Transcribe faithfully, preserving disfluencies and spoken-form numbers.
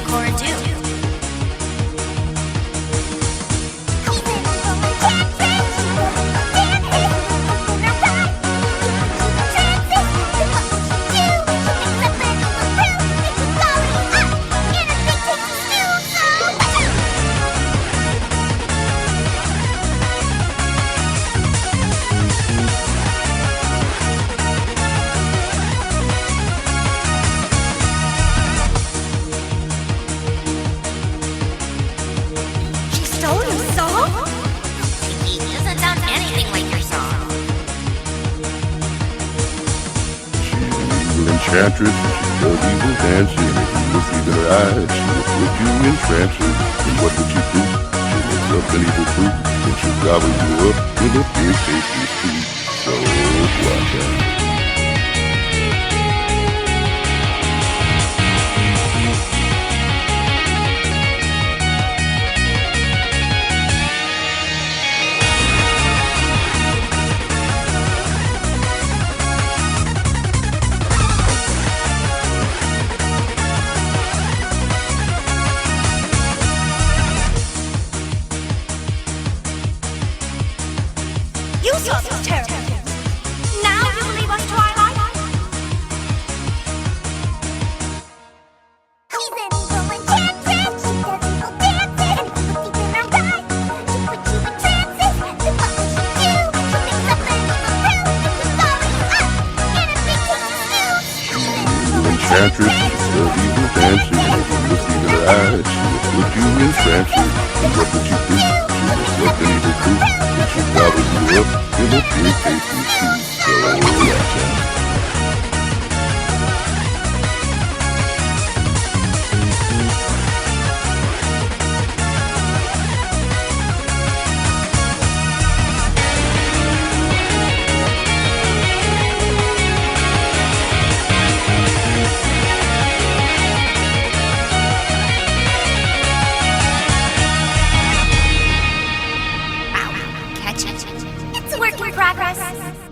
Cora do? Stole your song? It doesn't sound anything like your song. She's an evil enchantress, she does evil dancing. If you look into her eyes, she will put you in trances. And what would she do? She'll mix up an evil fruit, and she'll gobble you up in a big tasty soup. So watch out. You saw those terrible things. Now you believe us, Twilight? She's an evil enchantress. She does evil dances. And puts you in her eyes. She puts you in trances. Then what will she do? She'll mix up an evil brew. And she'll swallow you up in a big tasty stew. She's an evil enchantress, she does evil dancing. If you look into her eyes, she will put you in trances. And what would you do? She'll mix up an evil fruit, and she'll gobble you up in a big tasty soup. So watch out. Catch it. It's a work in progress.